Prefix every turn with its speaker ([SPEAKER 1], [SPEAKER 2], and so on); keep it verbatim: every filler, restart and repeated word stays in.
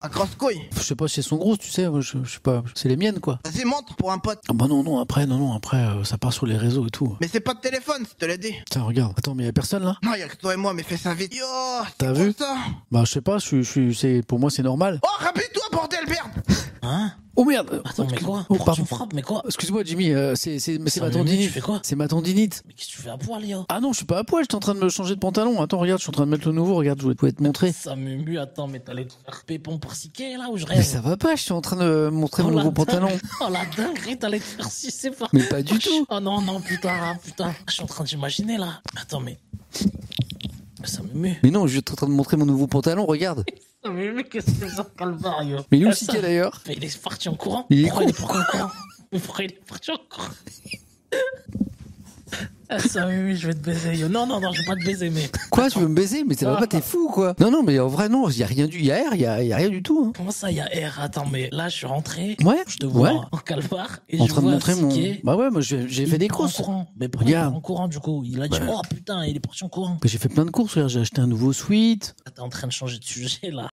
[SPEAKER 1] À grosse couille.
[SPEAKER 2] Je sais pas si elles sont grosses, tu sais, je, je sais pas, c'est les miennes quoi.
[SPEAKER 1] Vas-y, montre pour un pote.
[SPEAKER 2] Ah bah non, non, après, non, non, après, euh, ça part sur les réseaux et tout.
[SPEAKER 1] Mais c'est pas de téléphone, je te l'ai dit.
[SPEAKER 2] Tiens, regarde. Attends, mais y'a personne là?
[SPEAKER 1] Non, y'a que toi et moi, mais fais ça vite. Yo,
[SPEAKER 2] t'as
[SPEAKER 1] c'est
[SPEAKER 2] vu
[SPEAKER 1] quoi ça?
[SPEAKER 2] Bah je sais pas, je suis, je suis, c'est, pour moi c'est normal.
[SPEAKER 1] Oh, rapide-toi, bordel, merde.
[SPEAKER 3] Hein?
[SPEAKER 2] Oh merde.
[SPEAKER 3] Attends, mais quoi?
[SPEAKER 2] Oh,
[SPEAKER 3] Pourquoi
[SPEAKER 2] pardon.
[SPEAKER 3] tu me frappes, mais quoi?
[SPEAKER 2] Excuse-moi Jimmy, euh, c'est, c'est, c'est ma
[SPEAKER 3] mais
[SPEAKER 2] tendinite.
[SPEAKER 3] tu fais quoi?
[SPEAKER 2] C'est ma tendinite.
[SPEAKER 3] Mais qu'est-ce que tu fais à poil, yo?
[SPEAKER 2] Ah non, je suis pas à poil, j'étais en train de me changer de pantalon. Attends, regarde, je suis en train de mettre le nouveau, regarde, je voulais te montrer.
[SPEAKER 3] Ça m'émue, attends, mais t'allais te faire pépon porciquer là ou je
[SPEAKER 2] Mais
[SPEAKER 3] rêve?
[SPEAKER 2] ça va pas, je suis en train de montrer
[SPEAKER 3] Oh,
[SPEAKER 2] mon
[SPEAKER 3] la
[SPEAKER 2] nouveau pantalon.
[SPEAKER 3] dingue- Oh la dinguerie, t'allais te faire sucer par...
[SPEAKER 2] Mais pas du tout.
[SPEAKER 3] Oh non, non, putain, ah, putain. Je suis en train d'imaginer là. Attends, mais... Ça m'émue.
[SPEAKER 2] Mais non, je suis en train de montrer mon nouveau pantalon, regarde.
[SPEAKER 3] Ça m'émue, qu'est-ce que c'est ça, calvaire, yo?
[SPEAKER 2] Mais il est où
[SPEAKER 3] Ah,
[SPEAKER 2] Siké
[SPEAKER 3] ça-
[SPEAKER 2] d'ailleurs?
[SPEAKER 3] Mais il est parti en courant.
[SPEAKER 2] Il est
[SPEAKER 3] Pourquoi
[SPEAKER 2] con.
[SPEAKER 3] il est parti en courant? Mais pourquoi il est parti en courant? Ah, ça m'émue, je vais te baiser, yo. Non, non, non, je vais pas te baiser, mais...
[SPEAKER 2] Quoi, tu veux me baiser? Mais ça va
[SPEAKER 3] Ah.
[SPEAKER 2] pas, t'es fou quoi? Non, non, mais en vrai, non, y a rien du, y a R, y a, y a rien du tout. Hein.
[SPEAKER 3] Comment ça, il y a R? Attends, mais là, je suis rentré.
[SPEAKER 2] Ouais,
[SPEAKER 3] Je te vois
[SPEAKER 2] ouais.
[SPEAKER 3] en calvar. Et
[SPEAKER 2] En
[SPEAKER 3] je
[SPEAKER 2] train de
[SPEAKER 3] vois
[SPEAKER 2] montrer mon.
[SPEAKER 3] Siké.
[SPEAKER 2] Bah ouais, moi j'ai j'ai
[SPEAKER 3] Il
[SPEAKER 2] fait des
[SPEAKER 3] part en
[SPEAKER 2] courses.
[SPEAKER 3] courant. Mais pourquoi il
[SPEAKER 2] Regarde.
[SPEAKER 3] part en courant, du coup? Il a dit,
[SPEAKER 2] Bah.
[SPEAKER 3] oh putain, il est parti en courant.
[SPEAKER 2] Mais j'ai fait plein de courses, regarde, j'ai acheté un nouveau sweat.
[SPEAKER 3] Ah, t'es en train de changer de sujet, là.